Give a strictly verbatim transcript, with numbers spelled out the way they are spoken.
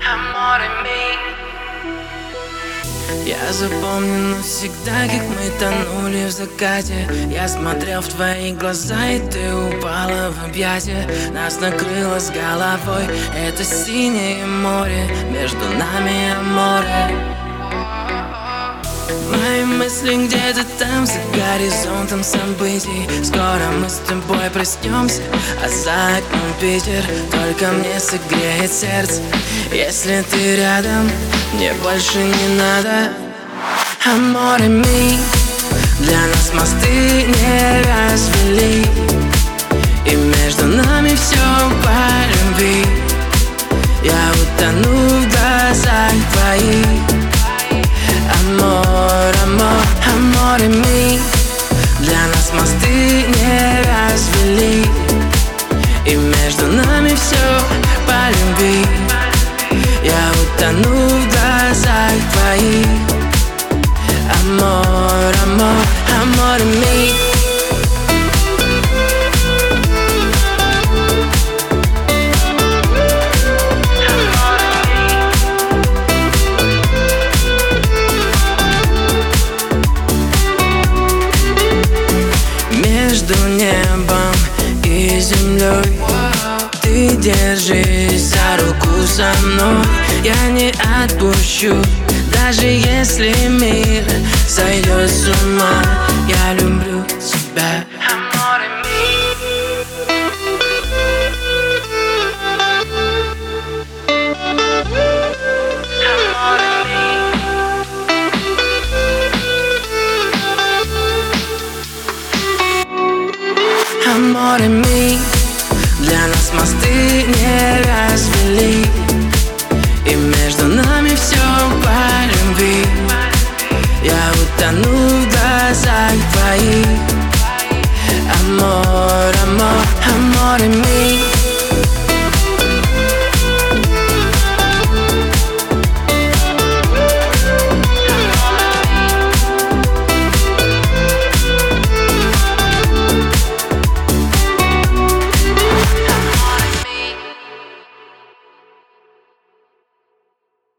Amore mio. Я запомню навсегда, как мы тонули в закате. Я смотрел в твои глаза, и ты упала в объятия. Нас накрыло с головой это синее море, между нами море. Мои мысли где-то там, за горизонтом событий. Скоро мы с тобой проснемся, а за окном Питер. Только мне согреет сердце, если ты рядом. Мне больше не надо. Amore mio, для нас мосты не развели, и между нами все по любви. Я утону в глазах твоих. Amor, amor, amore mio, для нас мосты не развели, и между нами все по любви. Я утону в глазах твоих. Amor, amor, amore mio. Между небом и землей ты держись за руку со мной. Я не отпущу, даже если мир сойдет с ума. Я люблю тебя.